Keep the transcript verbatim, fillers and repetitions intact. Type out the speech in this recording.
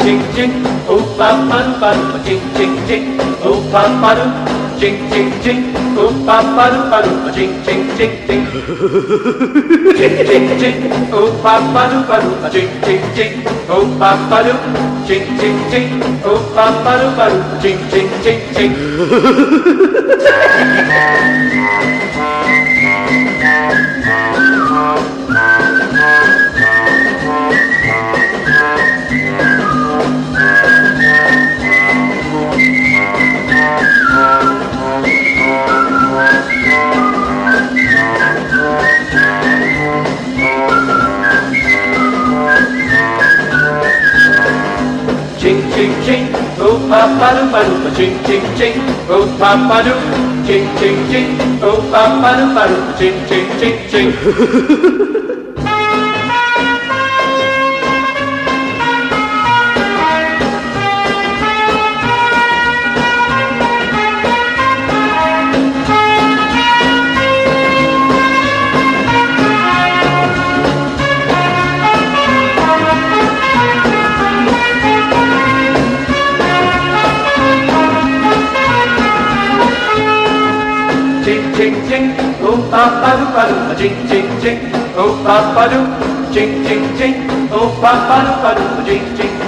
ching ching, oh pa paru paru, ching ching ching, oh pa paru, ching ching ching, oh pa paru paru, ching ching ching ching, ching ching ching, oh pa paru paru, ching ching ching, oh pa paru, ching ching ching, oh pa paru paru, ching ching ching ching. Ching ching ching, oh pa paru paru, ching ching ching, oh pa paru, ching ching ching, oh pa paru paru, ching ching ching ching. Ching ching ching, oh pa paru paru, ching ching ching, oh pa paru, ching ching ching, oh pa paru paru, ching ching